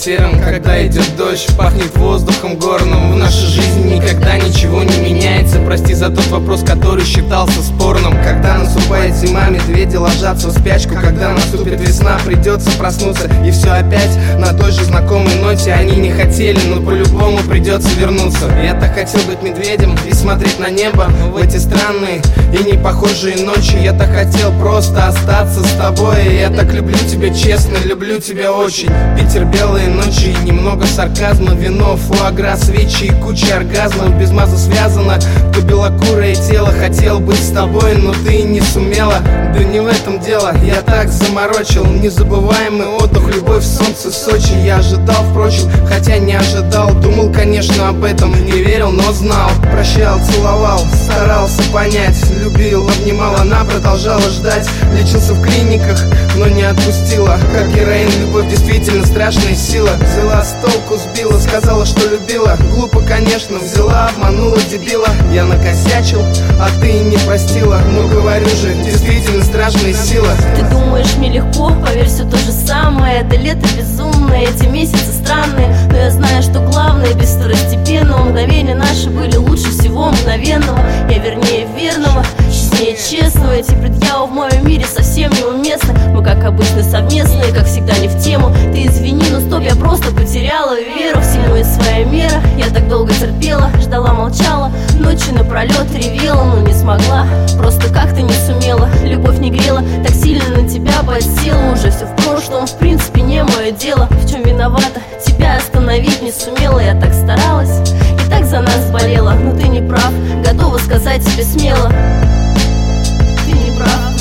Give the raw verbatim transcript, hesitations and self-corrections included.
серым, когда идет дождь, пахнет воздухом горным. В нашей жизни никогда ничего не меняется. Прости за тот вопрос, который считался спорным. Когда наступает зима, медведи ложатся в спячку. Когда наступит весна, придется проснуться, и все опять на той же знакомой ноте. Они не хотели, но по-любому придется вернуться. Я так хотел быть медведем и смотреть на небо в эти странные и не похожие ночи. Я так хотел просто остаться с тобой. Я так люблю тебя, честно, люблю тебя очень. Питер, белые ночи и немного сарказма. Вино, фуагра, свечи и куча оргазмов. Без маза связано то белокурое тело. Хотел быть с тобой, но ты не сумела. Да не в этом дело, я так заморочил. Незабываемый отдых, любовь, солнце, Сочи. Я ожидал, впрочем, хотя не ожидал. Думал, конечно, об этом, не верил, но знал. Прощал, целовал, старался понять. Любил, обнимал, она продолжала ждать. Лечился в клиниках, но не отпустила. Как героин, любовь действительно страшная сила. Взяла с толку, сбила, сказала, что любила. Глупо, конечно, взяла, обманула, дебила. Я накосячил, а ты не простила. Ну говорю же, действительно страшная сила. Ты думаешь, мне легко? Поверь, все то же самое. Это лето безумное, эти месяцы странные. Но я знаю, что главное без второстепенного. Мгновения наши были лучше всего мгновенного. Я вернее верного, честнее честного. Эти предъявы в моем мире совсем неуместны. Мы как обычно совместные, как всегда не в тему. Ты извини, но стоп, я просто потеряла веру. Всему есть своя мера. Я так долго терпела, ждала, молчала. Ночи напролет ревела, но не смогла. Просто как-то не сумела. Любовь не грела, так сильно на тебя подсела. Уже все в прошлом, в принципе не мое дело. В чем виновата? Тебя остановить не сумела. Я так старалась и так за нас болела. Но ты не прав, готова сказать тебе смело. Ты не прав.